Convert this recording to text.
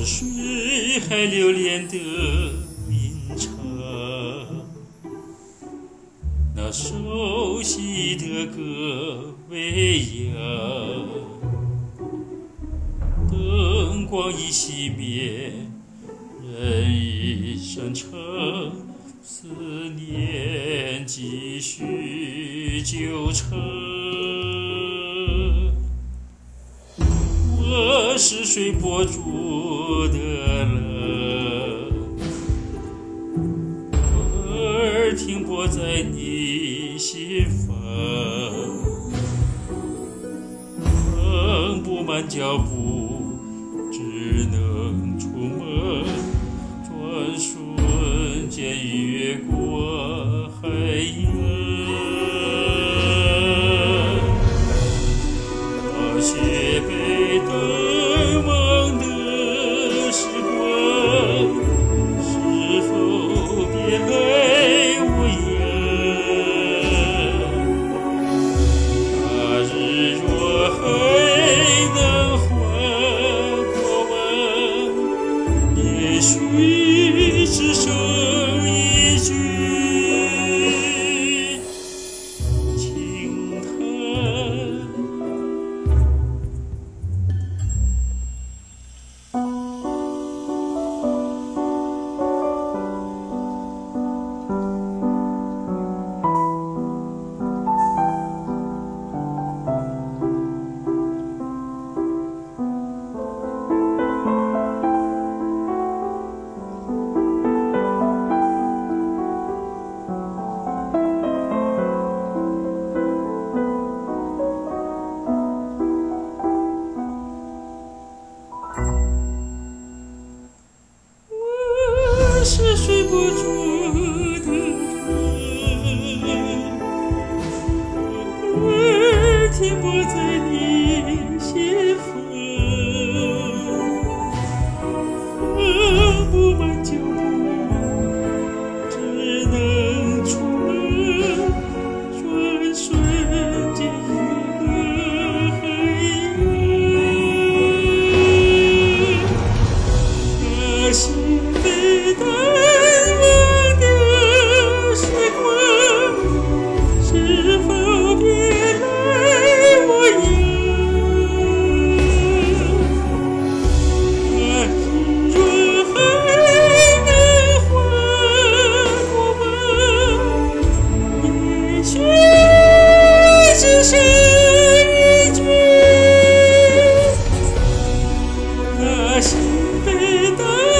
是谁还留恋的吟唱那熟悉的歌未央？灯光已熄灭，人已深沉，思念继续纠缠。我是随波逐的人，而停泊在你心房，放不满脚步，只能出门，转瞬间已越过海洋。那些被淡忘的时光，是否别来无恙？那日若还能还过往，也许只剩一句轻叹。我是睡不着的人，而停泊在你心房，放不满脚步，只能出门，转瞬间一个海洋。那些被淡忘的时光，是否别来无恙？那日若还能还过往，也许只剩一句那些被淡